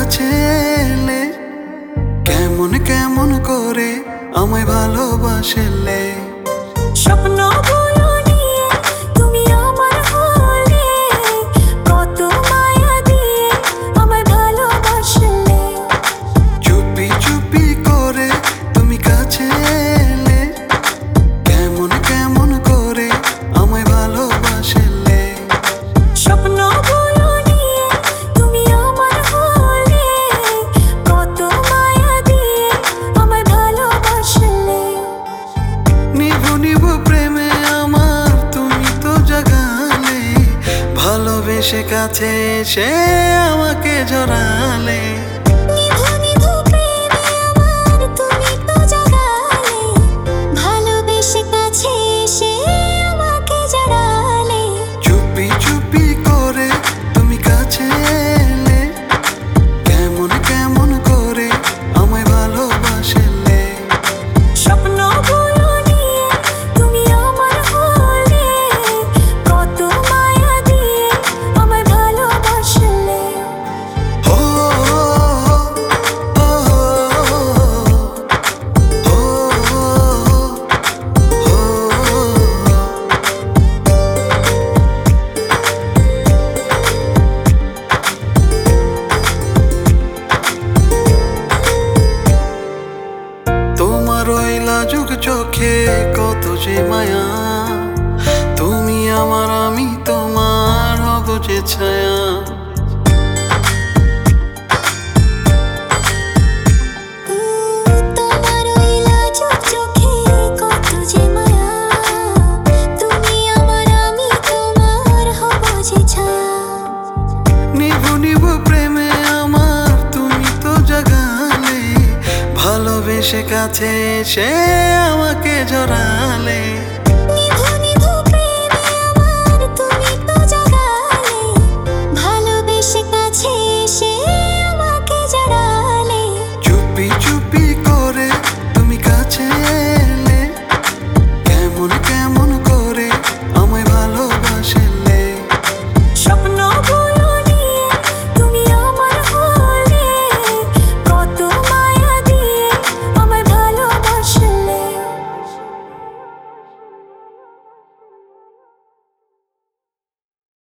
কাছে এলে কেমন কেমন করে আমায় ভালোবাসলে। স্বপ্নগুলো নিয়ে তুমি আমার হলে, কত মায়া দিয়ে আমায় ভালোবাসলে। চুপি চুপি করে তুমি কাছে এলে কেমন কেমন করে আমায় ভালোবাসলে। স্বপ্নগুলো নিয়ে তুমি আমার হলে, কত মায়া দিয়ে আমায় ভালোবাসলে। নিভু নিভু প্রেমে আমার তুমি তো জাগালে, ভালোবেসে কাছে এসে আমাকে জড়ালে। নিভু নিভু প্রেমে আমার তুমি তো জাগালে, ভালোবেসে কাছে এসে আমাকে জড়ালে। চুপি চুপি করে তুমি কাছে এলে কেমন কেমন করে আমায় ভালোবাসলে। স্বপ্নগুলো নিয়ে তুমি আমার হলে, কত মায়া দিয়ে আমায় ভালোবাসলে। ও ও ও তোমার ওই লাজুক চোখে কত যে মায়া, তুমি আমার আমি তোমার হব যে ছায়া। তোমার ওই লাজুক চোখে কত যে মায়া, তুমি আমার আমি তোমার হব যে ছায়া। নিভু নিভু প্রেমে আমার তুমি তো জাগালে, ভালোবেসে কাছে এসে আমাকে জড়ালে।